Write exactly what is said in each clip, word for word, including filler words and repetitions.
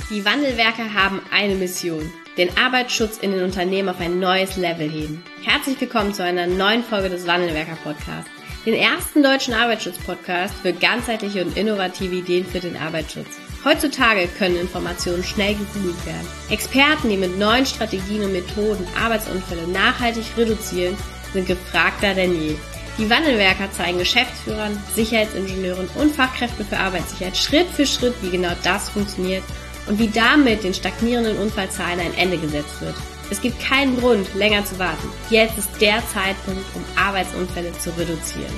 Die Wandelwerker haben eine Mission: den Arbeitsschutz in den Unternehmen auf ein neues Level heben. Herzlich willkommen zu einer neuen Folge des Wandelwerker-Podcasts, den ersten deutschen Arbeitsschutz-Podcast für ganzheitliche und innovative Ideen für den Arbeitsschutz. Heutzutage können Informationen schnell gegoogelt werden. Experten, die mit neuen Strategien und Methoden Arbeitsunfälle nachhaltig reduzieren, sind gefragter denn je. Die Wandelwerker zeigen Geschäftsführern, Sicherheitsingenieuren und Fachkräften für Arbeitssicherheit Schritt für Schritt, wie genau das funktioniert und wie damit den stagnierenden Unfallzahlen ein Ende gesetzt wird. Es gibt keinen Grund, länger zu warten. Jetzt ist der Zeitpunkt, um Arbeitsunfälle zu reduzieren.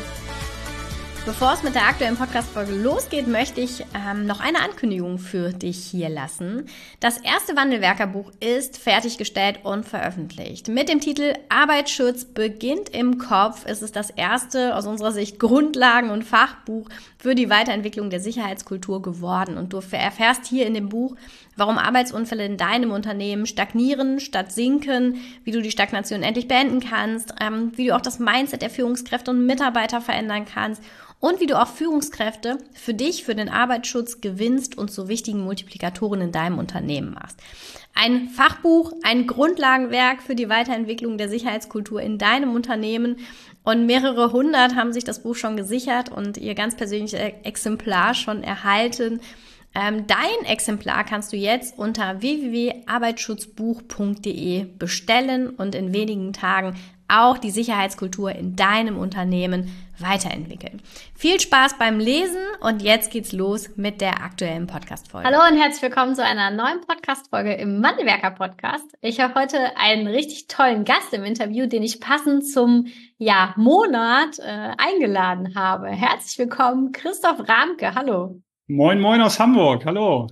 Bevor es mit der aktuellen Podcast-Folge losgeht, möchte ich ähm, noch eine Ankündigung für dich hier lassen. Das erste Wandelwerkerbuch ist fertiggestellt und veröffentlicht. Mit dem Titel Arbeitsschutz beginnt im Kopf ist es das erste, aus unserer Sicht, Grundlagen- und Fachbuch für die Weiterentwicklung der Sicherheitskultur geworden. Und du erfährst hier in dem Buch, warum Arbeitsunfälle in deinem Unternehmen stagnieren statt sinken, wie du die Stagnation endlich beenden kannst, ähm, wie du auch das Mindset der Führungskräfte und Mitarbeiter verändern kannst und wie du auch Führungskräfte für dich, für den Arbeitsschutz gewinnst und zu wichtigen Multiplikatoren in deinem Unternehmen machst. Ein Fachbuch, ein Grundlagenwerk für die Weiterentwicklung der Sicherheitskultur in deinem Unternehmen. Und mehrere hundert haben sich das Buch schon gesichert und ihr ganz persönliches Exemplar schon erhalten. Ähm, dein Exemplar kannst du jetzt unter w w w punkt arbeitsschutzbuch punkt d e bestellen und in wenigen Tagen auch die Sicherheitskultur in deinem Unternehmen weiterentwickeln. Viel Spaß beim Lesen und jetzt geht's los mit der aktuellen Podcast-Folge. Hallo und herzlich willkommen zu einer neuen Podcast-Folge im Wandelwerker-Podcast. Ich habe heute einen richtig tollen Gast im Interview, den ich passend zum ja, Monat äh, eingeladen habe. Herzlich willkommen, Christoph Ramke. Hallo. Moin, moin aus Hamburg. Hallo.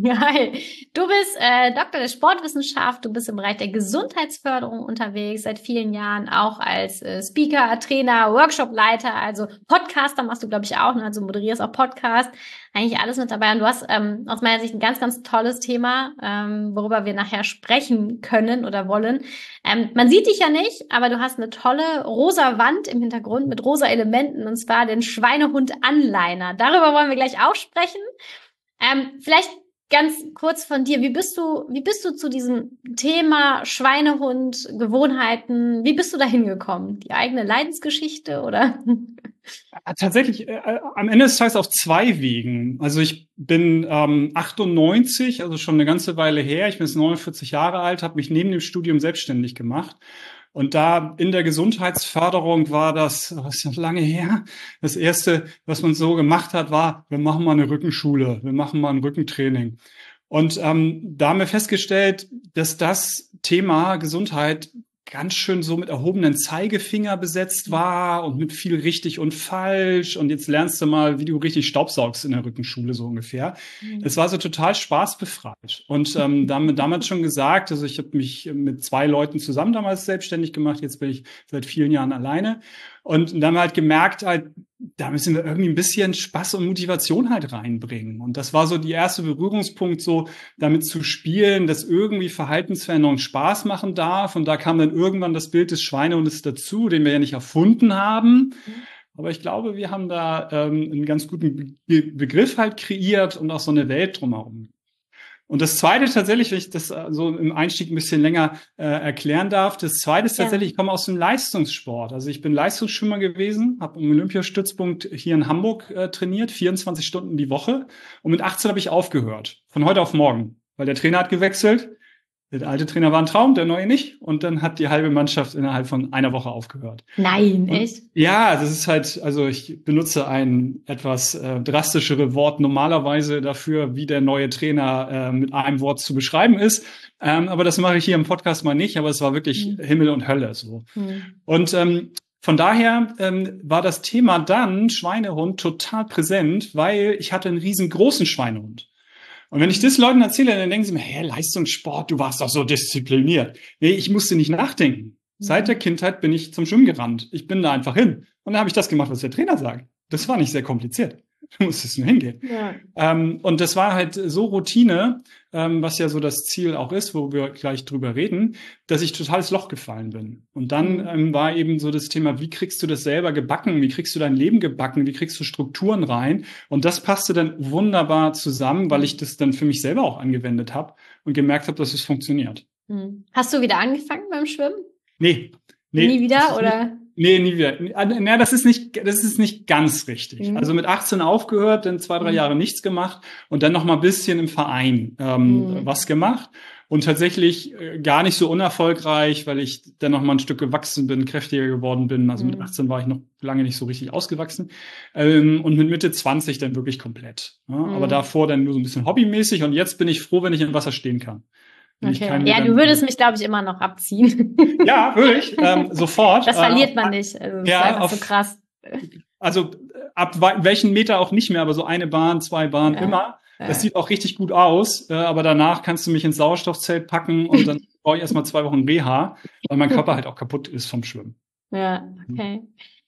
Hi. Du bist äh, Doktor der Sportwissenschaft, du bist im Bereich der Gesundheitsförderung unterwegs, seit vielen Jahren auch als äh, Speaker, Trainer, Workshopleiter, also Podcaster machst du, glaube ich, auch, ne? Also moderierst auch Podcast, eigentlich alles mit dabei. Und du hast ähm, aus meiner Sicht ein ganz, ganz tolles Thema, ähm, worüber wir nachher sprechen können oder wollen. Ähm, man sieht dich ja nicht, aber du hast eine tolle rosa Wand im Hintergrund mit rosa Elementen, und zwar den Schweinehund-Anliner. Darüber wollen wir gleich auch sprechen. Ähm, vielleicht ganz kurz von dir, wie bist du, wie bist du zu diesem Thema Schweinehund, Gewohnheiten, wie bist du da hingekommen? Die eigene Leidensgeschichte oder? Tatsächlich, äh, am Ende des Tages auf zwei Wegen. Also ich bin ähm, achtundneunzig, also schon eine ganze Weile her. Ich bin jetzt neunundvierzig Jahre alt, habe mich neben dem Studium selbstständig gemacht. Und da in der Gesundheitsförderung war das, was ist noch lange her, das Erste, was man so gemacht hat, war, wir machen mal eine Rückenschule, wir machen mal ein Rückentraining. Und ähm, da haben wir festgestellt, dass das Thema Gesundheit ganz schön so mit erhobenen Zeigefinger besetzt war und mit viel richtig und falsch. Und jetzt lernst du mal, wie du richtig staubsaugst in der Rückenschule, so ungefähr. Es war so total spaßbefreit. Und ähm, damit damals schon gesagt, also ich habe mich mit zwei Leuten zusammen damals selbstständig gemacht. Jetzt bin ich seit vielen Jahren alleine. Und dann haben wir halt gemerkt, halt, da müssen wir irgendwie ein bisschen Spaß und Motivation halt reinbringen. Und das war so die erste Berührungspunkt, so damit zu spielen, dass irgendwie Verhaltensveränderung Spaß machen darf. Und da kam dann irgendwann das Bild des Schweinehundes dazu, den wir ja nicht erfunden haben. Aber ich glaube, wir haben da ähm, einen ganz guten Be- Begriff halt kreiert und auch so eine Welt drumherum. Und das Zweite tatsächlich, wenn ich das so im Einstieg ein bisschen länger äh, erklären darf, das Zweite ist tatsächlich, ja. Ich komme aus dem Leistungssport. Also ich bin Leistungsschwimmer gewesen, habe im Olympiastützpunkt hier in Hamburg äh, trainiert, vierundzwanzig Stunden die Woche. Und mit achtzehn habe ich aufgehört, von heute auf morgen, weil der Trainer hat gewechselt. Der alte Trainer war ein Traum, der neue nicht. Und dann hat die halbe Mannschaft innerhalb von einer Woche aufgehört. Nein, echt? Und, ja, das ist halt, also ich benutze ein etwas äh, drastischere Wort normalerweise dafür, wie der neue Trainer äh, mit einem Wort zu beschreiben ist. Ähm, aber das mache ich hier im Podcast mal nicht. Aber es war wirklich mhm. Himmel und Hölle so. Mhm. Und ähm, von daher ähm, war das Thema dann Schweinehund total präsent, weil ich hatte einen riesengroßen Schweinehund. Und wenn ich das Leuten erzähle, dann denken sie mir, hey, Leistungssport, du warst doch so diszipliniert. Nee, ich musste nicht nachdenken. Seit der Kindheit bin ich zum Schwimmen gerannt. Ich bin da einfach hin. Und dann habe ich das gemacht, was der Trainer sagt. Das war nicht sehr kompliziert. Du musstest nur hingehen. Ja. Ähm, und das war halt so Routine, ähm, was ja so das Ziel auch ist, wo wir gleich drüber reden, dass ich total ins Loch gefallen bin. Und dann Mhm. ähm, war eben so das Thema, wie kriegst du das selber gebacken? Wie kriegst du dein Leben gebacken? Wie kriegst du Strukturen rein? Und das passte dann wunderbar zusammen, weil ich das dann für mich selber auch angewendet habe und gemerkt habe, dass es funktioniert. Mhm. Hast du wieder angefangen beim Schwimmen? Nee. nee Nie wieder, das ist oder? Nicht, nee, nie wieder. Na, das ist nicht, das ist nicht ganz richtig. Mhm. Also mit achtzehn aufgehört, dann zwei, drei Mhm. Jahre nichts gemacht und dann noch mal ein bisschen im Verein ähm, Mhm. was gemacht. Und tatsächlich äh, gar nicht so unerfolgreich, weil ich dann noch mal ein Stück gewachsen bin, kräftiger geworden bin. Also Mhm. mit achtzehn war ich noch lange nicht so richtig ausgewachsen. Ähm, und mit Mitte zwanzig dann wirklich komplett. Ja? Mhm. Aber davor dann nur so ein bisschen hobbymäßig. Und jetzt bin ich froh, wenn ich im Wasser stehen kann. Wenn ich Okay. keinen Ja, Meter- du würdest mich, glaube ich, immer noch abziehen. Ja, würde ich, ähm, sofort. Das verliert Äh, man nicht. Also, das ja, ist einfach auf- so krass. Also ab wa- welchen Meter auch nicht mehr, aber so eine Bahn, zwei Bahnen Ja. immer. Ja. Das sieht auch richtig gut aus, äh, aber danach kannst du mich ins Sauerstoffzelt packen und dann brauche ich erstmal zwei Wochen Reha, weil mein Körper halt auch kaputt ist vom Schwimmen. Ja, okay.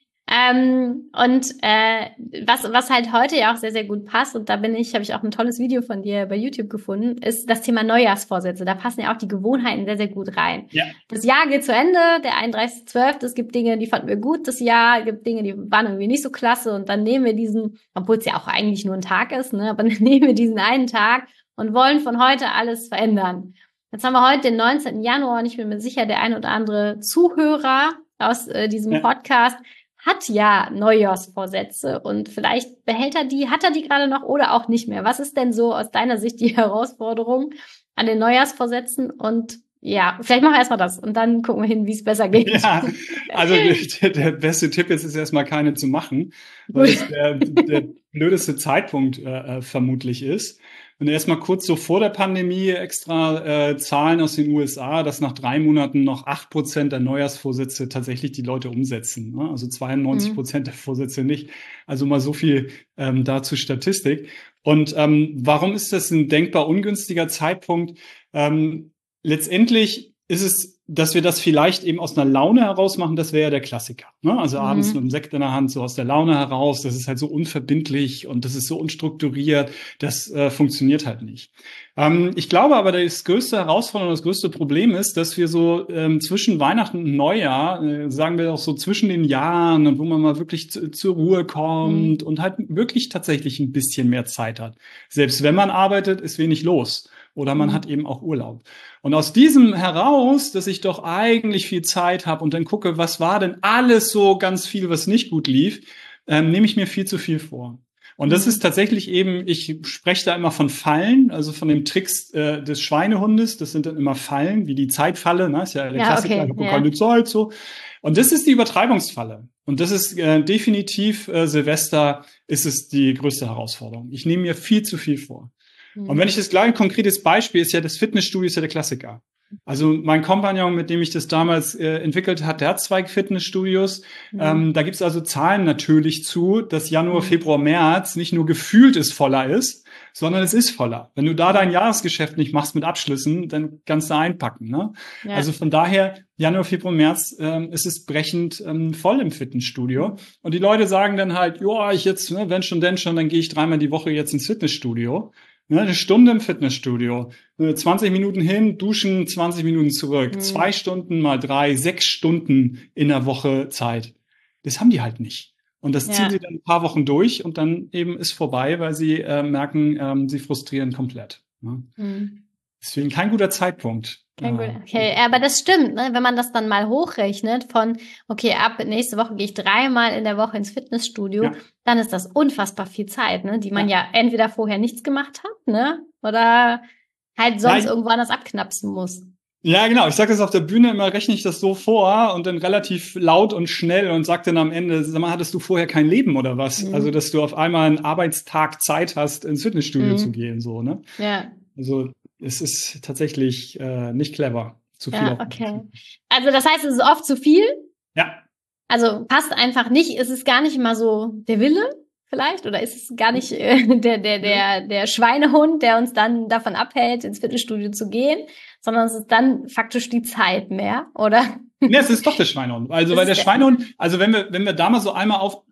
Ähm, und äh, was, was halt heute ja auch sehr, sehr gut passt, und da bin ich, habe ich auch ein tolles Video von dir bei YouTube gefunden, ist das Thema Neujahrsvorsätze. Da passen ja auch die Gewohnheiten sehr, sehr gut rein. Ja. Das Jahr geht zu Ende, der einunddreißigster zwölfte Es gibt Dinge, die fanden wir gut das Jahr, es gibt Dinge, die waren irgendwie nicht so klasse, und dann nehmen wir diesen, obwohl es ja auch eigentlich nur ein Tag ist, ne, aber dann nehmen wir diesen einen Tag und wollen von heute alles verändern. Jetzt haben wir heute den neunzehnten Januar und ich bin mir sicher, der ein oder andere Zuhörer aus äh, diesem Ja. Podcast hat ja Neujahrsvorsätze, und vielleicht behält er die, hat er die gerade noch oder auch nicht mehr. Was ist denn so aus deiner Sicht die Herausforderung an den Neujahrsvorsätzen? Und ja, vielleicht machen wir erstmal das und dann gucken wir hin, wie es besser geht. Ja, also der, der beste Tipp ist, ist erstmal keine zu machen, weil es der, der blödeste Zeitpunkt äh, äh, vermutlich ist. Und erstmal kurz so vor der Pandemie extra äh, Zahlen aus den U S A, dass nach drei Monaten noch acht Prozent der Neujahrsvorsätze tatsächlich die Leute umsetzen. Ne? Also zweiundneunzig Prozent der Vorsätze nicht. Also mal so viel ähm, dazu Statistik. Und ähm, warum ist das ein denkbar ungünstiger Zeitpunkt? Ähm, letztendlich ist es, dass wir das vielleicht eben aus einer Laune heraus machen, das wäre ja der Klassiker. Ne? Also Mhm. abends mit einem Sekt in der Hand, so aus der Laune heraus, das ist halt so unverbindlich und das ist so unstrukturiert, das äh, funktioniert halt nicht. Ähm, ich glaube aber, das größte Herausforderung, das größte Problem ist, dass wir so ähm, zwischen Weihnachten und Neujahr, äh, sagen wir auch so zwischen den Jahren, und wo man mal wirklich zu, zur Ruhe kommt Mhm. und halt wirklich tatsächlich ein bisschen mehr Zeit hat. Selbst wenn man arbeitet, ist wenig los. Oder man Mhm. hat eben auch Urlaub. Und aus diesem heraus, dass ich doch eigentlich viel Zeit habe und dann gucke, was war denn alles so ganz viel, was nicht gut lief, ähm, nehme ich mir viel zu viel vor. Und das Mhm. ist tatsächlich eben, ich spreche da immer von Fallen, also von dem Tricks äh, des Schweinehundes. Das sind dann immer Fallen, wie die Zeitfalle, ne? Ist ja der Ja, Klassiker, okay, ich habe ja. keine Zeit, so. Und das ist die Übertreibungsfalle. Und das ist äh, definitiv, äh, Silvester ist es die größte Herausforderung. Ich nehme mir viel zu viel vor. Und wenn ich das gleich ein konkretes Beispiel ist ja das Fitnessstudio ist ja der Klassiker. Also mein Kompagnon, mit dem ich das damals äh, entwickelt hat, der hat zwei Fitnessstudios. Mhm. Ähm, da gibt's also Zahlen natürlich zu, dass Januar, Mhm. Februar, März nicht nur gefühlt es voller ist, sondern es ist voller. Wenn du da dein Jahresgeschäft nicht machst mit Abschlüssen, dann kannst du einpacken. Ne? Ja. Also von daher, Januar, Februar, März ähm, ist es brechend ähm, voll im Fitnessstudio. Und die Leute sagen dann halt, ja, ich jetzt, ne, wenn schon, denn schon, dann gehe ich dreimal die Woche jetzt ins Fitnessstudio. Ne, eine Stunde im Fitnessstudio, zwanzig Minuten hin, duschen, zwanzig Minuten zurück, Mhm. zwei Stunden mal drei, sechs Stunden in der Woche Zeit. Das haben die halt nicht. Und das Ja. ziehen sie dann ein paar Wochen durch und dann eben ist vorbei, weil sie äh, merken, ähm, sie frustrieren komplett. Ne? Mhm. Deswegen kein guter Zeitpunkt. Kein Äh, gut. Okay, aber das stimmt, ne? Wenn man das dann mal hochrechnet von, okay, ab nächste Woche gehe ich dreimal in der Woche ins Fitnessstudio, Ja. dann ist das unfassbar viel Zeit, ne? Die man ja, entweder vorher nichts gemacht hat, ne? Oder halt sonst Nein. irgendwo anders abknapsen muss. Ja, genau. Ich sage das auf der Bühne immer, rechne ich das so vor und dann relativ laut und schnell und sag dann am Ende, sag mal, hattest du vorher kein Leben oder was? Mhm. Also, dass du auf einmal einen Arbeitstag Zeit hast, ins Fitnessstudio Mhm. zu gehen, so, ne? Ja. Also, es ist tatsächlich äh, nicht clever. Zu viel Ja, auf okay. Also das heißt, es ist oft zu viel. Ja. Also passt einfach nicht. Ist es gar nicht mal so der Wille vielleicht? Oder ist es gar nicht äh, der, der, der, der Schweinehund, der uns dann davon abhält, ins Fitnessstudio zu gehen, sondern es ist dann faktisch die Zeit mehr, oder? Nee, es ist doch der Schweinehund. Also, Das weil der ist der- Schweinehund, also wenn wir, wenn wir da mal so einmal auf,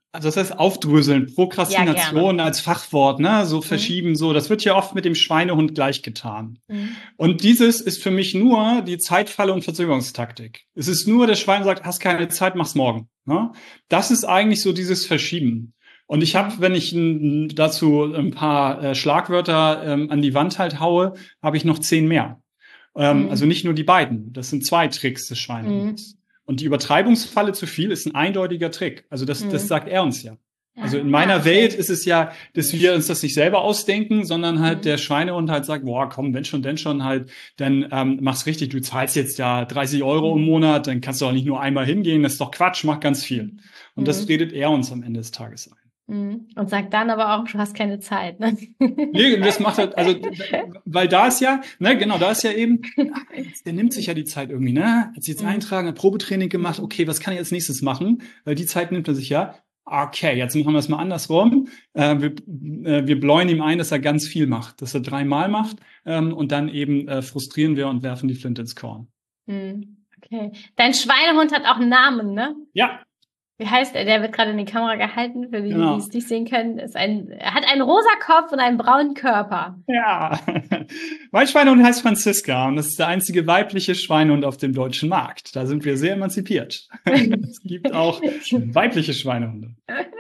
Also das heißt aufdröseln, Prokrastination Ja, als Fachwort, ne, so Mhm. verschieben, so, das wird ja oft mit dem Schweinehund gleich getan. Mhm. Und dieses ist für mich nur die Zeitfalle und Verzögerungstaktik. Es ist nur, der Schwein sagt, hast keine Zeit, mach's morgen. Ne? Das ist eigentlich so dieses Verschieben. Und ich habe, wenn ich n, dazu ein paar äh, Schlagwörter ähm, an die Wand halt haue, habe ich noch zehn mehr. Ähm, Mhm. Also nicht nur die beiden. Das sind zwei Tricks des Schweinehunds. Und die Übertreibungsfalle zu viel ist ein eindeutiger Trick. Also das, Mhm. das sagt er uns ja. Also in Ah, meiner okay. Welt ist es ja, dass wir uns das nicht selber ausdenken, sondern halt Mhm. der Schweinehund halt sagt, boah, komm, wenn schon, denn schon halt, dann ähm, mach's richtig. Du zahlst jetzt ja dreißig Euro im Monat, dann kannst du auch nicht nur einmal hingehen. Das ist doch Quatsch, mach ganz viel. Und das Mhm. redet er uns am Ende des Tages ein. Mhm. Und sagt dann aber auch, du hast keine Zeit. Ne? Nee, das macht halt, also, weil da ist ja, ne, genau, da ist ja eben, der nimmt sich ja die Zeit irgendwie, ne, hat sich jetzt Mhm. eintragen, hat Probetraining gemacht, okay, was kann ich als nächstes machen? Weil die Zeit nimmt er sich ja. Okay, jetzt machen wir es mal andersrum. Äh, wir, äh, wir bläuen ihm ein, dass er ganz viel macht, dass er dreimal macht, ähm, und dann eben äh, frustrieren wir und werfen die Flinte ins Korn. Mhm. Okay. Dein Schweinehund hat auch einen Namen, ne? Ja, Wie heißt er? Der wird gerade in die Kamera gehalten, für die, Genau. die es nicht sehen können. Ist ein, er hat einen rosa Kopf und einen braunen Körper. ja. Mein Schweinehund heißt Franziska und das ist der einzige weibliche Schweinehund auf dem deutschen Markt. Da sind wir sehr emanzipiert. Es gibt auch weibliche Schweinehunde.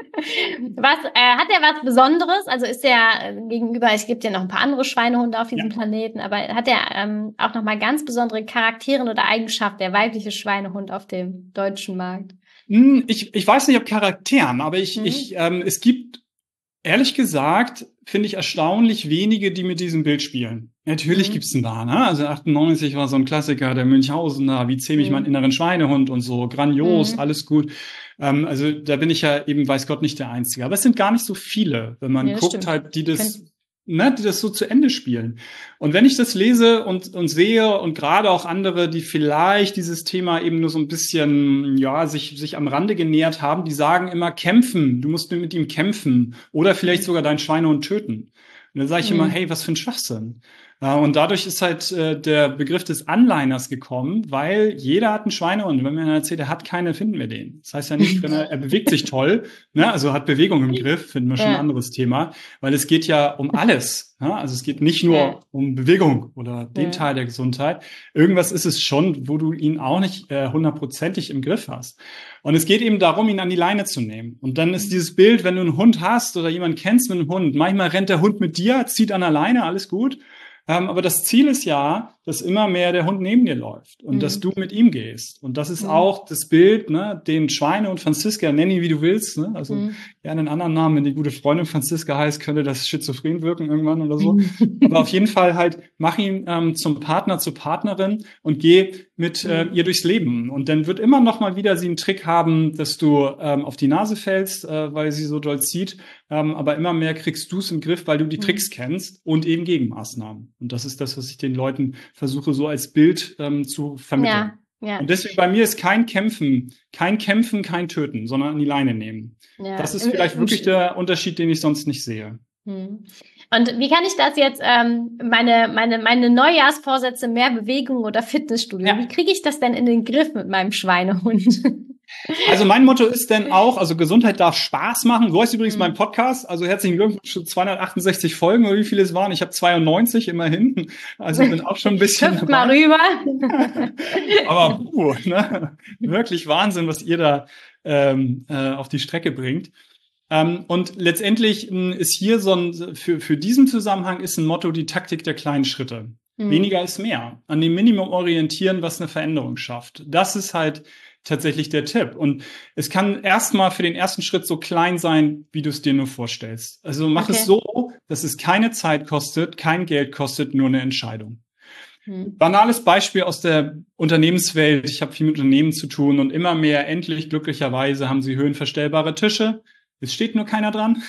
Was, äh, hat er was Besonderes? Also ist er äh, gegenüber, es gibt ja noch ein paar andere Schweinehunde auf diesem Ja. Planeten, aber hat er ähm, auch nochmal ganz besondere Charaktere oder Eigenschaften, der weibliche Schweinehund auf dem deutschen Markt? Hm, Ich, ich weiß nicht, ob Charakteren, aber ich, Mhm. ich, ähm, es gibt, ehrlich gesagt, finde ich erstaunlich wenige, die mit diesem Bild spielen. Natürlich Mhm. gibt's ein paar, ne? Also achtundneunzig war so ein Klassiker, der Münchhausener, wie zähm ich Mhm. meinen inneren Schweinehund und so, grandios, Mhm. alles gut. Ähm, also da bin ich ja eben, weiß Gott, nicht der Einzige. Aber es sind gar nicht so viele, wenn man Ja, das guckt stimmt. halt, die das, Könnt- ne, die das so zu Ende spielen. Und wenn ich das lese und, und sehe und gerade auch andere, die vielleicht dieses Thema eben nur so ein bisschen, ja, sich, sich am Rande genähert haben, die sagen immer kämpfen, du musst mit ihm kämpfen oder vielleicht sogar deinen Schweinehund töten. Und dann sage ich Mhm. immer, hey, was für ein Schwachsinn. Äh, Und dadurch ist halt äh, der Begriff des Anliners gekommen, weil jeder hat einen Schweinehund. Wenn man erzählt, er hat keine, finden wir den. Das heißt ja nicht, wenn er, er bewegt sich toll, ne? Also hat Bewegung im Griff, finden wir schon Ja. ein anderes Thema, weil es geht ja um alles. Ne? Also es geht nicht nur Ja. um Bewegung oder den Ja. Teil der Gesundheit. Irgendwas ist es schon, wo du ihn auch nicht äh, hundertprozentig im Griff hast. Und es geht eben darum, ihn an die Leine zu nehmen. Und dann ist dieses Bild, wenn du einen Hund hast oder jemanden kennst mit einem Hund, manchmal rennt der Hund mit dir, zieht an der Leine, alles gut. Ähm, aber das Ziel ist ja, dass immer mehr der Hund neben dir läuft und Mhm. dass du mit ihm gehst. Und das ist Mhm. auch das Bild, ne, den Schweine und Franziska, nenn ihn wie du willst, ne? Also Mhm. gerne einen anderen Namen, wenn die gute Freundin Franziska heißt, könnte das schizophren wirken irgendwann oder so. Aber auf jeden Fall halt, mach ihn ähm, zum Partner, zur Partnerin und geh mit äh, Mhm. ihr durchs Leben. Und dann wird immer noch mal wieder sie einen Trick haben, dass du ähm, auf die Nase fällst, äh, weil sie so doll zieht. Ähm, aber immer mehr kriegst du es im Griff, weil du die Mhm. Tricks kennst und eben Gegenmaßnahmen. Und das ist das, was ich den Leuten versuche, so als Bild ähm, zu vermitteln. Ja, ja. Und deswegen bei mir ist kein Kämpfen, kein Kämpfen, kein Töten, sondern an die Leine nehmen. Ja. Das ist Im- vielleicht im- wirklich der Unterschied, den ich sonst nicht sehe. Hm. Und wie kann ich das jetzt, ähm, meine, meine, meine Neujahrsvorsätze, mehr Bewegung oder Fitnessstudio, Ja. wie kriege ich das denn in den Griff mit meinem Schweinehund? Also mein Motto ist denn auch, also Gesundheit darf Spaß machen. So heißt übrigens Mhm. mein Podcast. Also herzlichen Glückwunsch zu zweihundertachtundsechzig Folgen oder wie viele es waren. Ich habe zweiundneunzig immerhin. Also bin auch schon ein bisschen Hüpft mal dabei. rüber. Aber puh, ne? Wirklich Wahnsinn, was ihr da ähm, äh, auf die Strecke bringt. Ähm, und letztendlich mh, ist hier so ein, für, für diesen Zusammenhang ist ein Motto die Taktik der kleinen Schritte. Mhm. Weniger ist mehr. An dem Minimum orientieren, was eine Veränderung schafft. Das ist halt tatsächlich der Tipp. Und es kann erstmal für den ersten Schritt so klein sein, wie du es dir nur vorstellst. Also mach Okay. es so, dass es keine Zeit kostet, kein Geld kostet, nur eine Entscheidung. Hm. Banales Beispiel aus der Unternehmenswelt. Ich habe viel mit Unternehmen zu tun und immer mehr, endlich glücklicherweise, haben sie höhenverstellbare Tische. Es steht nur keiner dran.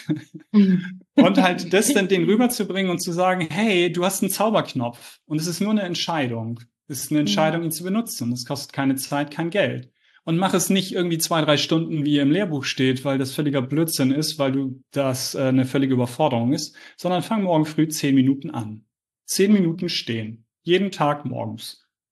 Und halt das dann denen rüberzubringen und zu sagen, hey, du hast einen Zauberknopf und es ist nur eine Entscheidung. Es ist eine Entscheidung, ihn zu benutzen. Es kostet keine Zeit, kein Geld. Und mach es nicht irgendwie zwei, drei Stunden, wie im Lehrbuch steht, weil das völliger Blödsinn ist, weil du das äh, eine völlige Überforderung ist, sondern fang morgen früh zehn Minuten an. Zehn Minuten stehen. Jeden Tag morgens.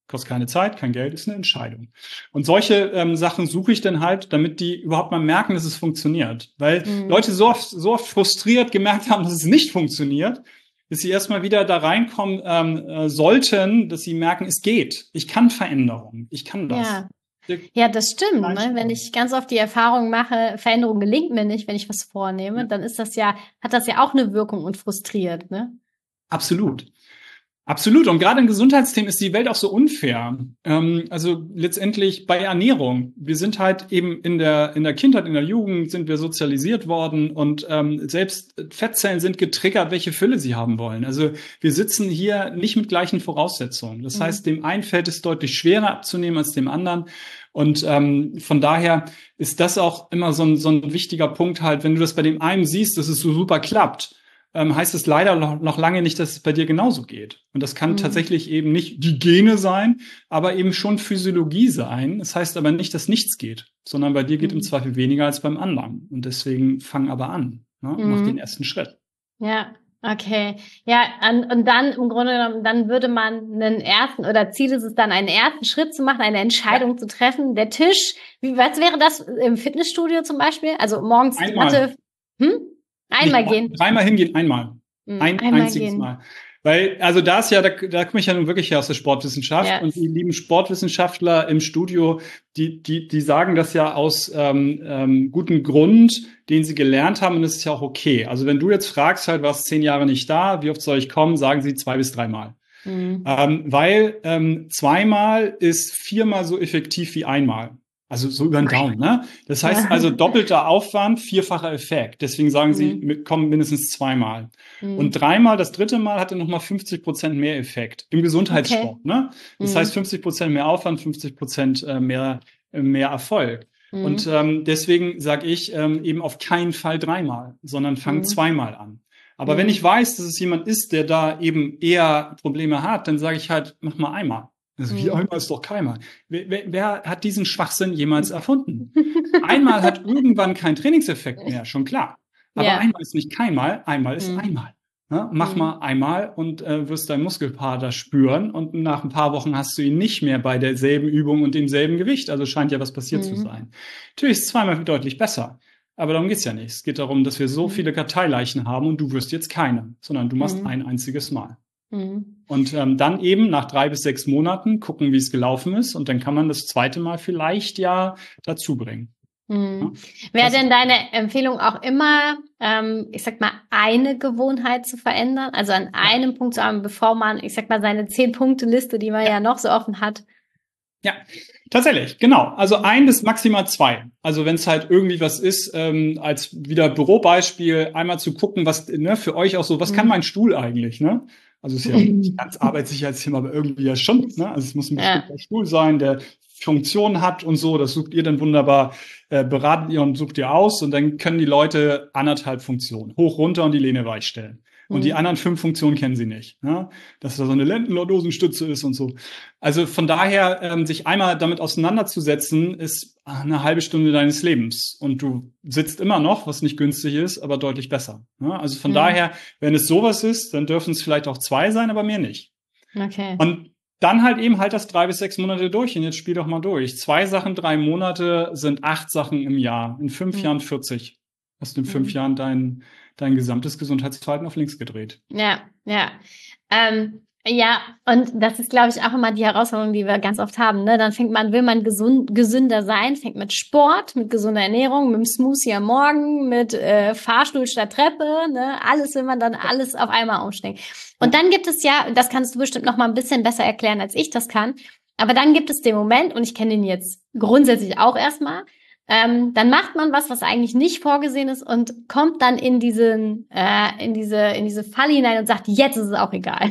Kostet keine Zeit, kein Geld, ist eine Entscheidung. Und solche ähm, Sachen suche ich dann halt, damit die überhaupt mal merken, dass es funktioniert. Weil mhm. Leute so oft, so oft frustriert gemerkt haben, dass es nicht funktioniert, dass sie erstmal wieder da reinkommen ähm, äh, sollten, dass sie merken, es geht. Ich kann Veränderung. Ich kann das. Ja. Ja, das stimmt. Ne? Wenn ich ganz oft die Erfahrung mache, Veränderung gelingt mir nicht, wenn ich was vornehme, ja. dann ist das ja, hat das ja auch eine Wirkung und frustriert, ne? Absolut. Absolut. Und gerade in Gesundheitsthemen ist die Welt auch so unfair. Ähm, also letztendlich bei Ernährung. Wir sind halt eben in der in der Kindheit, in der Jugend sind wir sozialisiert worden und ähm, selbst Fettzellen sind getriggert, welche Fülle sie haben wollen. Also wir sitzen hier nicht mit gleichen Voraussetzungen. Das mhm. heißt, dem einen fällt es deutlich schwerer abzunehmen als dem anderen. Und ähm, von daher ist das auch immer so ein, so ein wichtiger Punkt halt, wenn du das bei dem einen siehst, dass es so super klappt, ähm, heißt es leider noch, noch lange nicht, dass es bei dir genauso geht. Und das kann mhm. tatsächlich eben nicht die Gene sein, aber eben schon Physiologie sein. Das heißt aber nicht, dass nichts geht, sondern bei dir geht mhm. im Zweifel weniger als beim anderen. Und deswegen fang aber an, ne? Mhm. Mach den ersten Schritt. Ja. Okay, ja, und, und dann im Grunde genommen, dann würde man einen ersten, oder Ziel ist es dann, einen ersten Schritt zu machen, eine Entscheidung ja. zu treffen. Der Tisch, wie, was wäre das im Fitnessstudio zum Beispiel? Also morgens die Matte, hm? Einmal Nicht, gehen. Dreimal hingehen, einmal. Hm, Ein einmal einziges gehen. Mal. Weil, also da ist ja, da, da komme ich ja nun wirklich her aus der Sportwissenschaft ja. und die lieben Sportwissenschaftler im Studio, die, die, die sagen das ja aus ähm, ähm, gutem Grund, den sie gelernt haben, und das ist ja auch okay. Also wenn du jetzt fragst, halt, warst zehn Jahre nicht da, wie oft soll ich kommen, sagen sie zwei bis dreimal. Mhm. Ähm, weil ähm, zweimal ist viermal so effektiv wie einmal. Also so über den Daumen, ne? Das heißt also doppelter Aufwand, vierfacher Effekt. Deswegen sagen sie, mhm. kommen mindestens zweimal. Mhm. Und dreimal, das dritte Mal hatte nochmal fünfzig Prozent mehr Effekt im Gesundheitssport, okay. ne? Das mhm. heißt fünfzig Prozent mehr Aufwand, fünfzig Prozent mehr, mehr Erfolg. Mhm. Und ähm, deswegen sage ich ähm, eben auf keinen Fall dreimal, sondern fang mhm. zweimal an. Aber mhm. wenn ich weiß, dass es jemand ist, der da eben eher Probleme hat, dann sage ich halt, mach mal einmal. Also wie einmal ist doch keinmal. Wer, wer, wer hat diesen Schwachsinn jemals erfunden? Einmal hat irgendwann kein Trainingseffekt mehr, schon klar. Aber ja. einmal ist nicht keinmal, einmal ist mhm. einmal. Ja, mach mhm. mal einmal und äh, wirst dein Muskelpaar da spüren und nach ein paar Wochen hast du ihn nicht mehr bei derselben Übung und demselben Gewicht. Also scheint ja was passiert mhm. zu sein. Natürlich ist es zweimal deutlich besser. Aber darum geht's ja nicht. Es geht darum, dass wir so mhm. viele Karteileichen haben und du wirst jetzt keine, sondern du machst mhm. ein einziges Mal. Mhm. Und ähm, dann eben nach drei bis sechs Monaten gucken, wie es gelaufen ist. Und dann kann man das zweite Mal vielleicht ja dazu bringen. Mhm. Ja? Wäre denn deine Empfehlung auch immer, ähm, ich sag mal, eine Gewohnheit zu verändern? Also an einem ja. Punkt zu haben, bevor man, ich sag mal, seine zehn-Punkte-Liste, die man ja. ja noch so offen hat. Ja, tatsächlich, genau. Also ein bis maximal zwei. Also wenn es halt irgendwie was ist, ähm, als wieder Bürobeispiel, einmal zu gucken, was ne, für euch auch so, was mhm. kann mein Stuhl eigentlich, ne? Also es ist ja nicht ganz Arbeitssicherheitsthema, aber irgendwie ja schon. Ne? Also es muss ein bestimmter ja. Stuhl sein, der Funktion hat und so. Das sucht ihr dann wunderbar, äh, beraten ihr und sucht ihr aus. Und dann können die Leute anderthalb Funktionen hoch, runter und die Lehne weich stellen. Und mhm. die anderen fünf Funktionen kennen sie nicht. Ne? Dass da so eine Lendenlordosenstütze ist und so. Also von daher, ähm, sich einmal damit auseinanderzusetzen, ist eine halbe Stunde deines Lebens. Und du sitzt immer noch, was nicht günstig ist, aber deutlich besser. Ne? Also von mhm. daher, wenn es sowas ist, dann dürfen es vielleicht auch zwei sein, aber mehr nicht. Okay. Und dann halt eben halt das drei bis sechs Monate durch. Und jetzt spiel doch mal durch. Zwei Sachen, drei Monate sind acht Sachen im Jahr. In fünf mhm. Jahren vierzig. Hast du in fünf mhm. Jahren dein dein gesamtes Gesundheitsverhalten auf links gedreht. Ja, ja. Ähm, ja, und das ist, glaube ich, auch immer die Herausforderung, die wir ganz oft haben. Ne? Dann fängt man, will man gesund, gesünder sein, fängt mit Sport, mit gesunder Ernährung, mit dem Smoothie am Morgen, mit äh, Fahrstuhl statt Treppe, ne? Alles will man dann alles auf einmal umstellen. Und dann gibt es ja, das kannst du bestimmt noch mal ein bisschen besser erklären, als ich das kann, aber dann gibt es den Moment, und ich kenne den jetzt grundsätzlich auch erstmal, Ähm, dann macht man was, was eigentlich nicht vorgesehen ist, und kommt dann in diesen, äh, in diese, in diese Falle hinein und sagt, jetzt ist es auch egal.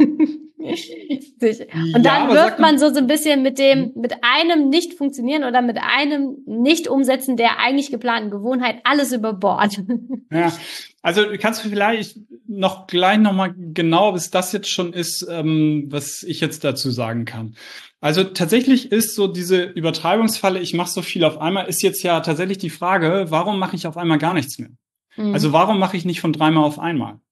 Und dann ja, wirft man so, so ein bisschen mit dem, mit einem nicht funktionieren oder mit einem nicht umsetzen der eigentlich geplanten Gewohnheit alles über Bord. Ja, also kannst du vielleicht noch gleich nochmal genau, bis das jetzt schon ist, ähm, was ich jetzt dazu sagen kann. Also tatsächlich ist so diese Übertreibungsfalle, ich mache so viel auf einmal, ist jetzt ja tatsächlich die Frage, warum mache ich auf einmal gar nichts mehr? Mhm. Also warum mache ich nicht von dreimal auf einmal?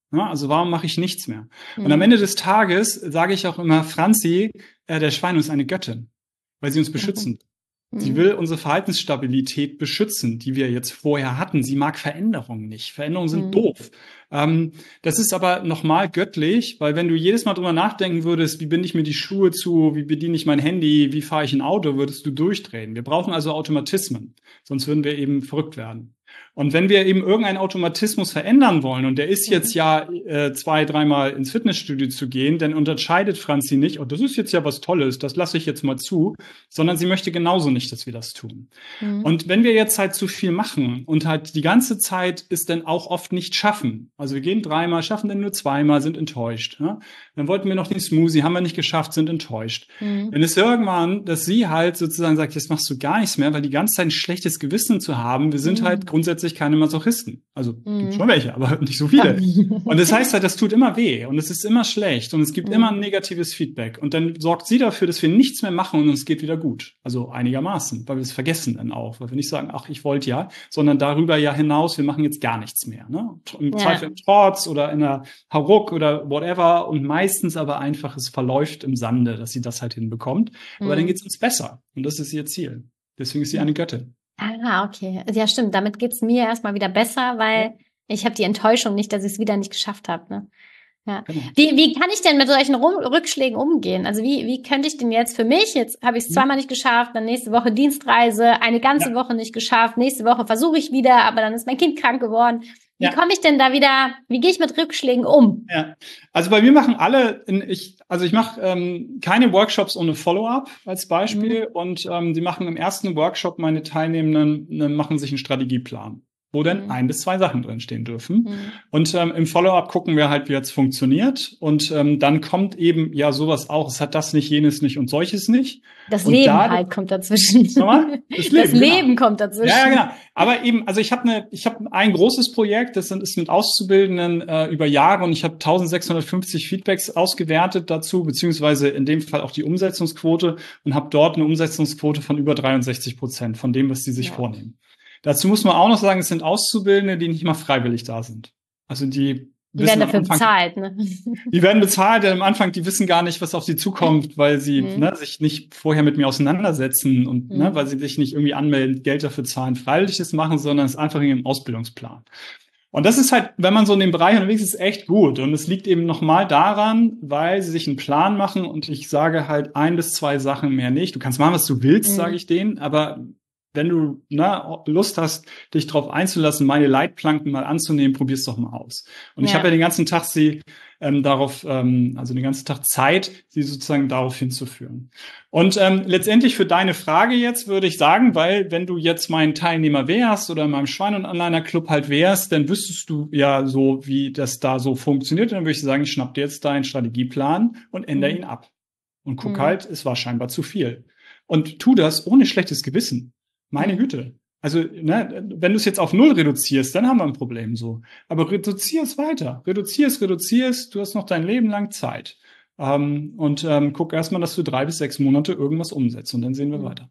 Ja, also warum mache ich nichts mehr? Mhm. Und am Ende des Tages sage ich auch immer, Franzi, äh, der Schwein ist eine Göttin, weil sie uns beschützen. Mhm. Sie will unsere Verhaltensstabilität beschützen, die wir jetzt vorher hatten. Sie mag Veränderungen nicht. Veränderungen sind Mhm. doof. Ähm, das ist aber nochmal göttlich, weil wenn du jedes Mal drüber nachdenken würdest, wie binde ich mir die Schuhe zu, wie bediene ich mein Handy, wie fahre ich ein Auto, würdest du durchdrehen. Wir brauchen also Automatismen, sonst würden wir eben verrückt werden. Und wenn wir eben irgendeinen Automatismus verändern wollen, und der ist jetzt ja äh, zwei, dreimal ins Fitnessstudio zu gehen, dann unterscheidet Franzi nicht, oh, das ist jetzt ja was Tolles, das lasse ich jetzt mal zu, sondern sie möchte genauso nicht, dass wir das tun. Mhm. Und wenn wir jetzt halt zu viel machen und halt die ganze Zeit es dann auch oft nicht schaffen, also wir gehen dreimal, schaffen dann nur zweimal, sind enttäuscht. Ja? Dann wollten wir noch den Smoothie, haben wir nicht geschafft, sind enttäuscht. Mhm. Wenn es irgendwann, dass sie halt sozusagen sagt, jetzt machst du gar nichts mehr, weil die ganze Zeit ein schlechtes Gewissen zu haben, wir sind mhm. halt grundsätzlich keine Masochisten. Also mhm. gibt schon welche, aber nicht so viele. Und das heißt halt, das tut immer weh und es ist immer schlecht und es gibt mhm. immer ein negatives Feedback. Und dann sorgt sie dafür, dass wir nichts mehr machen und uns geht wieder gut. Also einigermaßen, weil wir es vergessen dann auch. Weil wir nicht sagen, ach, ich wollte ja, sondern darüber ja hinaus, wir machen jetzt gar nichts mehr. Ne? Im ja. Zweifel im Trotz oder in einer Hauruck oder whatever. Und meistens aber einfach, es verläuft im Sande, dass sie das halt hinbekommt. Mhm. Aber dann geht es uns besser. Und das ist ihr Ziel. Deswegen ist sie eine Göttin. Ah, okay. Ja, stimmt. Damit geht's mir erstmal wieder besser, weil ja. ich habe die Enttäuschung nicht, dass ich es wieder nicht geschafft habe. Ne? Ja. Genau. Wie, wie kann ich denn mit solchen Rum- Rückschlägen umgehen? Also wie, wie könnte ich denn jetzt für mich, jetzt habe ich es zweimal nicht geschafft, dann nächste Woche Dienstreise, eine ganze ja. Woche nicht geschafft, nächste Woche versuche ich wieder, aber dann ist mein Kind krank geworden. Wie ja. komme ich denn da wieder, wie gehe ich mit Rückschlägen um? Ja, also bei mir machen alle, in, ich, also ich mache ähm, keine Workshops ohne Follow-up als Beispiel mhm. und ähm, die machen im ersten Workshop, meine Teilnehmenden ne, machen sich einen Strategieplan, wo dann mhm. ein bis zwei Sachen drinstehen dürfen. Mhm. Und ähm, im Follow-up gucken wir halt, wie es funktioniert. Und ähm, dann kommt eben ja sowas auch, es hat das nicht, jenes nicht und solches nicht. Das und Leben da, halt kommt dazwischen. Nochmal? Das Leben, das Leben genau. kommt dazwischen. Ja, ja, genau. Aber eben, also ich habe eine, ich habe ein großes Projekt, das ist mit Auszubildenden äh, über Jahre und ich habe eintausendsechshundertfünfzig Feedbacks ausgewertet dazu, beziehungsweise in dem Fall auch die Umsetzungsquote und habe dort eine Umsetzungsquote von über dreiundsechzig Prozent von dem, was sie sich ja. vornehmen. Dazu muss man auch noch sagen, es sind Auszubildende, die nicht mal freiwillig da sind. Also die Die werden dafür Anfang, bezahlt, ne? Die werden bezahlt, denn am Anfang, die wissen gar nicht, was auf sie zukommt, weil sie mhm. ne, sich nicht vorher mit mir auseinandersetzen und mhm. ne, weil sie sich nicht irgendwie anmelden, Geld dafür zahlen, freiwilliges machen, sondern es ist einfach in ihrem Ausbildungsplan. Und das ist halt, wenn man so in dem Bereich unterwegs ist, echt gut. Und es liegt eben nochmal daran, weil sie sich einen Plan machen und ich sage halt ein bis zwei Sachen mehr nicht. Du kannst machen, was du willst, mhm. sage ich denen, aber wenn du na, Lust hast, dich darauf einzulassen, meine Leitplanken mal anzunehmen, probier's doch mal aus. Und ja. ich habe ja den ganzen Tag sie ähm, darauf, ähm, also den ganzen Tag Zeit, sie sozusagen darauf hinzuführen. Und ähm, letztendlich für deine Frage jetzt würde ich sagen, weil wenn du jetzt mein Teilnehmer wärst oder in meinem Schwein- und Anleiner-Club halt wärst, dann wüsstest du ja so, wie das da so funktioniert. Und dann würde ich sagen, ich schnapp dir jetzt deinen Strategieplan und ändere mhm. ihn ab. Und guck mhm. halt, es war scheinbar zu viel. Und tu das ohne schlechtes Gewissen. Meine Güte. Also, ne, wenn du es jetzt auf null reduzierst, dann haben wir ein Problem so. Aber reduzier es weiter. Reduzier es, reduzier es. Du hast noch dein Leben lang Zeit. Ähm, und ähm, guck erstmal, dass du drei bis sechs Monate irgendwas umsetzt und dann sehen wir weiter.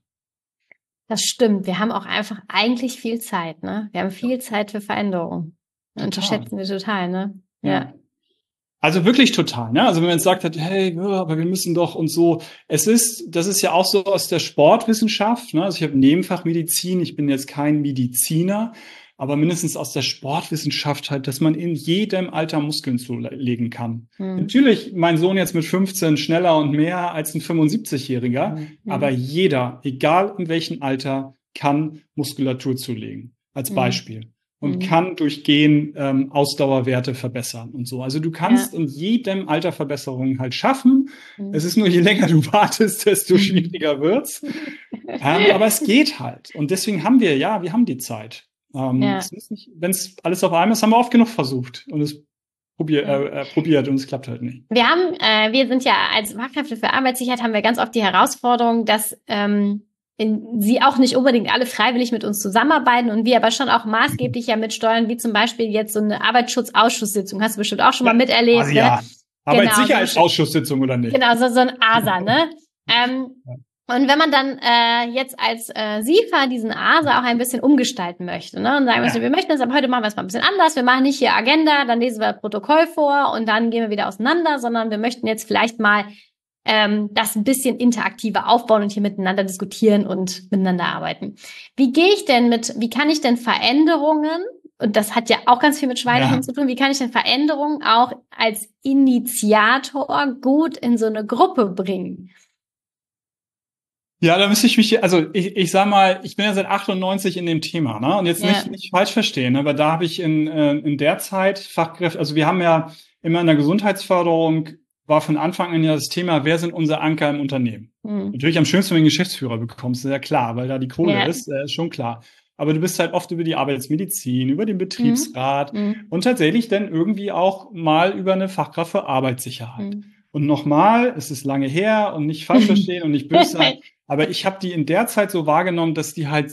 Das stimmt. Wir haben auch einfach eigentlich viel Zeit, ne? Wir haben viel Zeit für Veränderung. Unterschätzen wir total, ne? Ja. ja. Also wirklich total, ne? Also wenn man jetzt sagt hat, hey, ja, aber wir müssen doch und so. Es ist, das ist ja auch so aus der Sportwissenschaft, ne? Also ich habe Nebenfach Medizin, ich bin jetzt kein Mediziner, aber mindestens aus der Sportwissenschaft halt, dass man in jedem Alter Muskeln zulegen kann. Mhm. Natürlich, mein Sohn jetzt mit fünfzehn schneller und mehr als ein fünfundsiebzigjähriger, mhm. aber jeder, egal in welchem Alter, kann Muskulatur zulegen. Als Beispiel. Mhm. Und mhm. kann durch Gehen ähm, Ausdauerwerte verbessern und so. Also du kannst ja. in jedem Alter Verbesserungen halt schaffen. Mhm. Es ist nur, je länger du wartest, desto schwieriger wird's. ähm, aber es geht halt. Und deswegen haben wir, ja, wir haben die Zeit. Ähm, ja. Wenn es alles auf einmal ist, haben wir oft genug versucht und es probier, äh, äh, probiert und es klappt halt nicht. Wir haben, äh, wir sind ja als Fachkräfte für Arbeitssicherheit, haben wir ganz oft die Herausforderung, dass ähm, in, sie auch nicht unbedingt alle freiwillig mit uns zusammenarbeiten und wir aber schon auch maßgeblich ja mitsteuern, wie zum Beispiel jetzt so eine Arbeitsschutzausschusssitzung. Hast du bestimmt auch schon ja, mal miterlebt. Also ja. Ne? Arbeitssicherheitsausschusssitzung oder nicht? Genau, so, so ein A S A, ne? ähm, ja. Und wenn man dann äh, jetzt als äh, SIFA diesen A S A auch ein bisschen umgestalten möchte, ne, und sagen wir, ja. wir möchten das, aber heute machen wir es mal ein bisschen anders. Wir machen nicht hier Agenda, dann lesen wir das Protokoll vor und dann gehen wir wieder auseinander, sondern wir möchten jetzt vielleicht mal ähm, das ein bisschen interaktiver aufbauen und hier miteinander diskutieren und miteinander arbeiten. Wie gehe ich denn mit, wie kann ich denn Veränderungen, und das hat ja auch ganz viel mit Schweinehunden ja. zu tun, wie kann ich denn Veränderungen auch als Initiator gut in so eine Gruppe bringen? Ja, da müsste ich mich, also ich, ich sag mal, ich bin ja seit achtundneunzig in dem Thema, ne? Und jetzt ja. nicht, nicht falsch verstehen, aber da habe ich in, in der Zeit Fachkräfte, also wir haben ja immer in der Gesundheitsförderung, war von Anfang an ja das Thema, wer sind unsere Anker im Unternehmen? Mhm. Natürlich am schönsten, wenn du einen Geschäftsführer bekommst, ist ja klar, weil da die Kohle ja. ist, ist schon klar. Aber du bist halt oft über die Arbeitsmedizin, über den Betriebsrat mhm. und tatsächlich dann irgendwie auch mal über eine Fachkraft für Arbeitssicherheit. Mhm. Und nochmal, es ist lange her und nicht falsch verstehen und nicht böse sein, aber ich habe die in der Zeit so wahrgenommen, dass die halt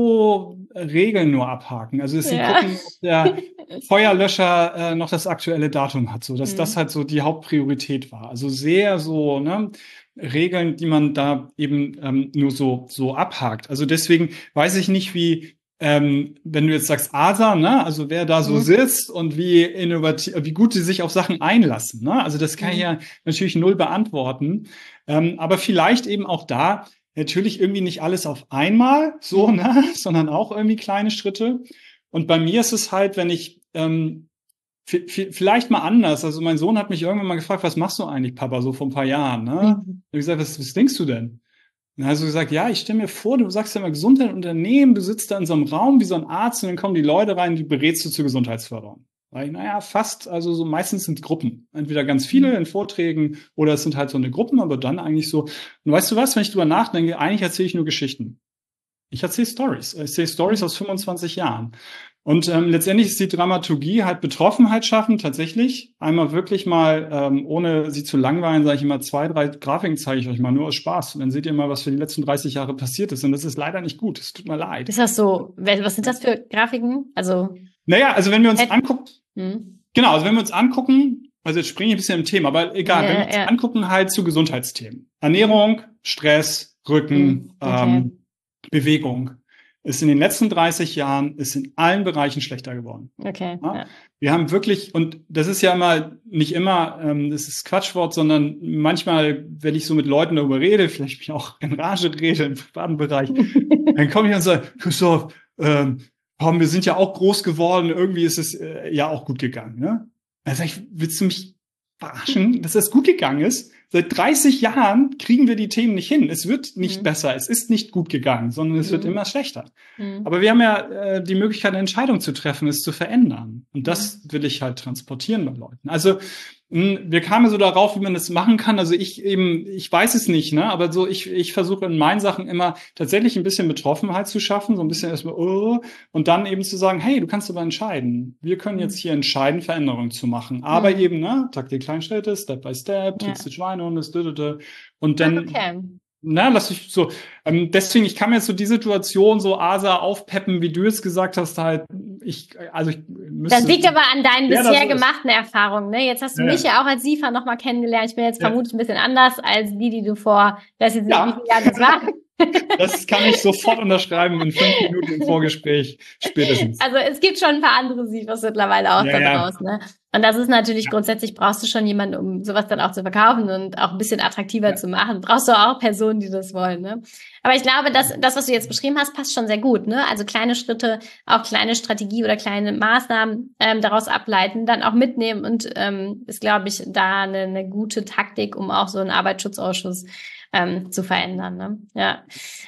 so Regeln nur abhaken. Also dass sie ja. gucken, ob der Feuerlöscher äh, noch das aktuelle Datum hat, so dass mhm. das halt so die Hauptpriorität war. Also sehr so, ne, Regeln, die man da eben ähm, nur so so abhakt. Also deswegen weiß ich nicht, wie ähm, wenn du jetzt sagst A S A, ne, also wer da so mhm. sitzt und wie innovativ, wie gut sie sich auf Sachen einlassen, ne, also das kann mhm. ich ja natürlich null beantworten, ähm, aber vielleicht eben auch da natürlich irgendwie nicht alles auf einmal, so, ne, sondern auch irgendwie kleine Schritte. Und bei mir ist es halt, wenn ich ähm, v- v- vielleicht mal anders. Also mein Sohn hat mich irgendwann mal gefragt, was machst du eigentlich, Papa, so vor ein paar Jahren, ne? Mhm. Da habe ich gesagt, was, was denkst du denn? Und dann hast du gesagt, ja, ich stelle mir vor, du sagst ja immer Gesundheit und Unternehmen, du sitzt da in so einem Raum wie so ein Arzt und dann kommen die Leute rein, die berätst du zur Gesundheitsförderung. Weil ich, naja, fast, also so meistens sind Gruppen. Entweder ganz viele in Vorträgen oder es sind halt so eine Gruppen, aber dann eigentlich so. Und weißt du was, wenn ich drüber nachdenke, eigentlich erzähle ich nur Geschichten. Ich erzähle Stories. Ich erzähle Stories aus fünfundzwanzig Jahren. Und ähm, letztendlich ist die Dramaturgie halt Betroffenheit schaffen, tatsächlich. Einmal wirklich mal, ähm, ohne sie zu langweilen, sage ich immer, zwei, drei Grafiken zeige ich euch mal, nur aus Spaß. Und dann seht ihr mal, was für die letzten dreißig Jahre passiert ist. Und das ist leider nicht gut. Es tut mir leid. Ist das so? Was sind das für Grafiken? Also Naja, also wenn wir uns angucken, hm. genau, also wenn wir uns angucken, also jetzt springe ich ein bisschen im Thema, aber egal, ja, wenn wir uns ja. angucken halt zu Gesundheitsthemen. Ernährung, Stress, Rücken, okay. ähm, Bewegung. Ist in den letzten dreißig Jahren, ist in allen Bereichen schlechter geworden. Okay. Ja? Ja. Wir haben wirklich, und das ist ja immer, nicht immer, ähm, das ist Quatschwort, sondern manchmal, wenn ich so mit Leuten darüber rede, vielleicht mich auch in Rage rede, im privaten Bereich, dann komme ich und sage, Christoph, ähm, komm, wir sind ja auch groß geworden, irgendwie ist es äh, ja auch gut gegangen. Ne? Dann sage ich, willst du mich verarschen, dass das gut gegangen ist? Seit dreißig Jahren kriegen wir die Themen nicht hin. Es wird nicht mhm. besser, es ist nicht gut gegangen, sondern es mhm. wird immer schlechter. Mhm. Aber wir haben ja äh, die Möglichkeit, eine Entscheidung zu treffen, es zu verändern. Und das will ich halt transportieren bei Leuten. Also mh, wir kamen so darauf, wie man das machen kann. Also ich eben, ich weiß es nicht, ne? Aber so ich ich versuche in meinen Sachen immer tatsächlich ein bisschen Betroffenheit zu schaffen, so ein bisschen erstmal oh, und dann eben zu sagen, hey, du kannst aber entscheiden. Wir können jetzt hier entscheiden, Veränderungen zu machen. Aber mhm. eben, ne, Taktik Kleinstädte, Step by Step, Tricks ja. Schweinehundes, und dann, okay. na, lass ich so, ähm, deswegen, ich kann mir jetzt so die Situation so A S A aufpeppen, wie du es gesagt hast, halt, ich, also ich müsste. Das liegt aber an deinen ja, bisher gemachten Erfahrungen, ne? Jetzt hast du ja. mich ja auch als SIFA nochmal kennengelernt. Ich bin jetzt ja. vermutlich ein bisschen anders als die, die du vor, das jetzt nicht, ja. wie viele Jahre das war. Das kann ich sofort unterschreiben in fünf Minuten im Vorgespräch spätestens. Also es gibt schon ein paar andere SIFAs mittlerweile auch ja, da draußen, ja. ne? Und das ist natürlich ja. grundsätzlich, brauchst du schon jemanden, um sowas dann auch zu verkaufen und auch ein bisschen attraktiver ja. zu machen. Brauchst du auch Personen, die das wollen, ne? Aber ich glaube, dass das, was du jetzt beschrieben hast, passt schon sehr gut, ne? Also kleine Schritte, auch kleine Strategie oder kleine Maßnahmen ähm, daraus ableiten, dann auch mitnehmen und ähm, ist, glaube ich, da eine, eine gute Taktik, um auch so einen Arbeitsschutzausschuss ähm, zu verändern, ne? Ja.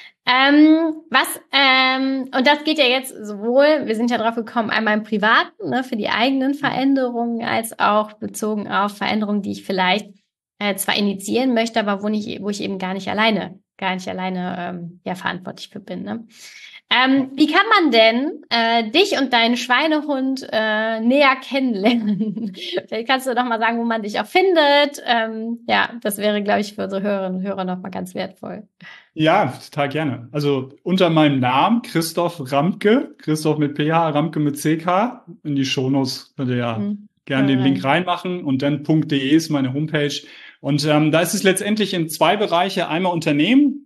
Ähm, was, ähm, und das geht ja jetzt sowohl, wir sind ja drauf gekommen, einmal im Privaten, ne, für die eigenen Veränderungen, als auch bezogen auf Veränderungen, die ich vielleicht äh, zwar initiieren möchte, aber wo nicht, wo ich eben gar nicht alleine, gar nicht alleine ähm, ja verantwortlich für bin, ne? Ähm, wie kann man denn äh, dich und deinen Schweinehund äh, näher kennenlernen? Vielleicht kannst du doch mal sagen, wo man dich auch findet. Ähm, ja, das wäre, glaube ich, für unsere Hörerinnen und Hörer noch mal ganz wertvoll. Ja, total gerne. Also unter meinem Namen Christoph Ramke, Christoph mit P H, Ramke mit C K. In die Shownotes könnt ihr ja mhm. gerne den Link reinmachen und dann .de ist meine Homepage. Und ähm, da ist es letztendlich in zwei Bereiche. Einmal Unternehmen,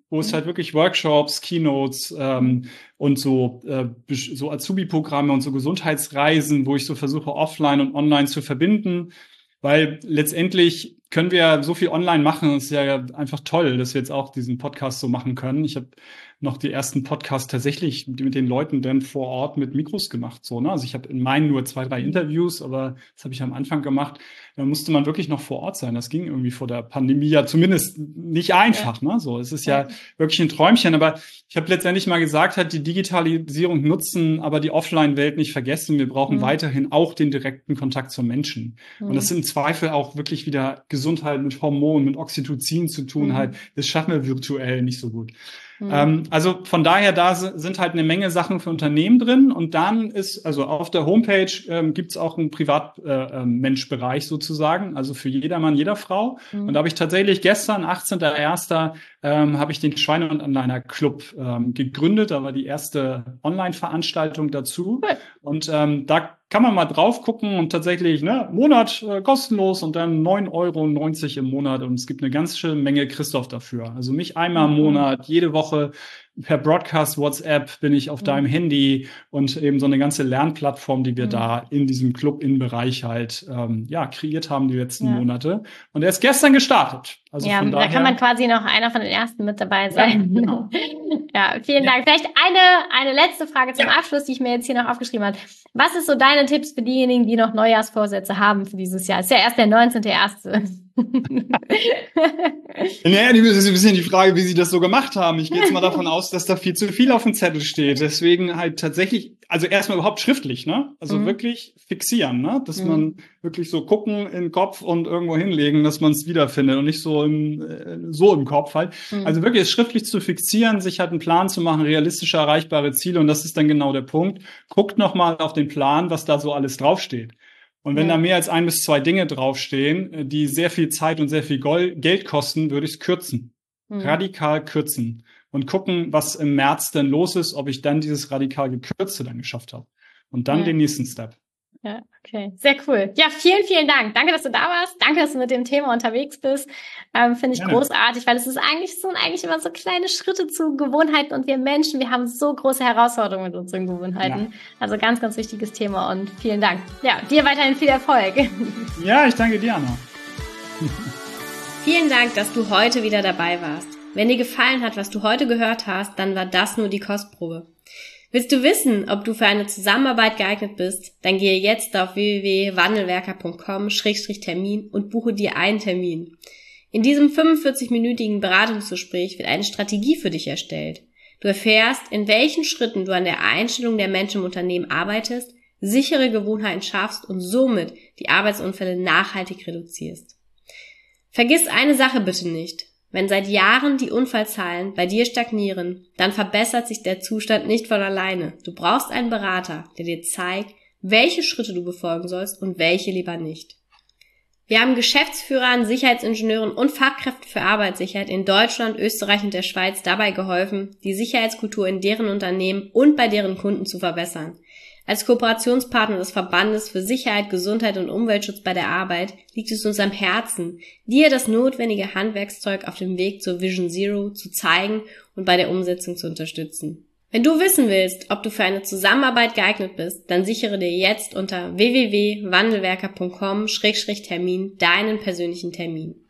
wo es halt wirklich Workshops, Keynotes ähm, und so äh, so Azubi-Programme und so Gesundheitsreisen, wo ich so versuche, offline und online zu verbinden, weil letztendlich können wir so viel online machen. Es ist ja einfach toll, dass wir jetzt auch diesen Podcast so machen können. Ich habe noch die ersten Podcasts tatsächlich mit den Leuten dann vor Ort mit Mikros gemacht. So, ne? Also ich habe in meinen nur zwei, drei Interviews, aber das habe ich am Anfang gemacht. Da musste man wirklich noch vor Ort sein. Das ging irgendwie vor der Pandemie ja zumindest nicht einfach. Ja. Ne? So, es ist ja, ja wirklich ein Träumchen. Aber ich habe letztendlich mal gesagt, halt die Digitalisierung nutzen, aber die Offline-Welt nicht vergessen. Wir brauchen mhm. weiterhin auch den direkten Kontakt zum Menschen. Mhm. Und das sind im Zweifel auch wirklich wieder Gesundheit mit Hormonen, mit Oxytocin zu tun. Mhm. Halt, das schaffen wir virtuell nicht so gut. Mhm. Ähm, also von daher, da sind halt eine Menge Sachen für Unternehmen drin. Und dann ist, also auf der Homepage ähm, gibt es auch einen Privatmensch-Bereich äh, sozusagen, also für jedermann, jeder Frau. Mhm. Und da habe ich tatsächlich gestern, achtzehnter erster Ähm, habe ich den Schweine- und Onliner-Club ähm, gegründet. Da war die erste Online-Veranstaltung dazu. Cool. Und ähm, da kann man mal drauf gucken und tatsächlich, ne, Monat äh, kostenlos und dann neun Euro neunzig im Monat. Und es gibt eine ganze Menge Christoph dafür. Also mich einmal im mhm. Monat, jede Woche per Broadcast, WhatsApp bin ich auf mhm. deinem Handy und eben so eine ganze Lernplattform, die wir mhm. da in diesem Club-In-Bereich halt ähm, ja kreiert haben die letzten ja. Monate. Und er ist gestern gestartet. Also ja, von da daher, kann man quasi noch einer von den ersten mit dabei sein. Ja, genau. Ja, vielen Dank. Vielleicht eine eine letzte Frage zum Abschluss, die ich mir jetzt hier noch aufgeschrieben habe. Was ist so deine Tipps für diejenigen, die noch Neujahrsvorsätze haben für dieses Jahr? Ist ja erst der neunzehnte erste Naja, das ist ein bisschen die Frage, wie sie das so gemacht haben. Ich gehe jetzt mal davon aus, dass da viel zu viel auf dem Zettel steht. Deswegen halt tatsächlich, also erstmal überhaupt schriftlich, ne? Also mhm. wirklich fixieren, ne? Dass mhm. man wirklich so gucken in den Kopf und irgendwo hinlegen, dass man es wiederfindet und nicht so im, so im Kopf halt. Mhm. Also wirklich es schriftlich zu fixieren, sich halt einen Plan zu machen, realistische, erreichbare Ziele. Und das ist dann genau der Punkt. Guckt nochmal auf den Plan, was da so alles draufsteht. Und wenn ja. da mehr als ein bis zwei Dinge draufstehen, die sehr viel Zeit und sehr viel Geld kosten, würde ich es kürzen. Mhm. Radikal kürzen. Und gucken, was im März denn los ist, ob ich dann dieses radikal gekürzte dann geschafft habe. Und dann ja. den nächsten Step. Ja, okay. Sehr cool. Ja, vielen, vielen Dank. Danke, dass du da warst. Danke, dass du mit dem Thema unterwegs bist. Ähm, finde ich Gerne. großartig, weil es ist eigentlich so eigentlich immer so kleine Schritte zu Gewohnheiten und wir Menschen, wir haben so große Herausforderungen mit unseren Gewohnheiten. Ja. Also ganz, ganz wichtiges Thema und vielen Dank. Ja, dir weiterhin viel Erfolg. Ja, ich danke dir, Anna. Vielen Dank, dass du heute wieder dabei warst. Wenn dir gefallen hat, was du heute gehört hast, dann war das nur die Kostprobe. Willst du wissen, ob du für eine Zusammenarbeit geeignet bist? Dann gehe jetzt auf w w w punkt wandelwerker punkt com Schrägstrich Termin und buche dir einen Termin. In diesem fünfundvierzig-minütigen Beratungsgespräch wird eine Strategie für dich erstellt. Du erfährst, in welchen Schritten du an der Einstellung der Menschen im Unternehmen arbeitest, sichere Gewohnheiten schaffst und somit die Arbeitsunfälle nachhaltig reduzierst. Vergiss eine Sache bitte nicht. Wenn seit Jahren die Unfallzahlen bei dir stagnieren, dann verbessert sich der Zustand nicht von alleine. Du brauchst einen Berater, der dir zeigt, welche Schritte du befolgen sollst und welche lieber nicht. Wir haben Geschäftsführern, Sicherheitsingenieuren und Fachkräften für Arbeitssicherheit in Deutschland, Österreich und der Schweiz dabei geholfen, die Sicherheitskultur in deren Unternehmen und bei deren Kunden zu verbessern. Als Kooperationspartner des Verbandes für Sicherheit, Gesundheit und Umweltschutz bei der Arbeit liegt es uns am Herzen, dir das notwendige Handwerkszeug auf dem Weg zur Vision Zero zu zeigen und bei der Umsetzung zu unterstützen. Wenn du wissen willst, ob du für eine Zusammenarbeit geeignet bist, dann sichere dir jetzt unter w w w punkt wandelwerker punkt com Schrägstrich Termin deinen persönlichen Termin.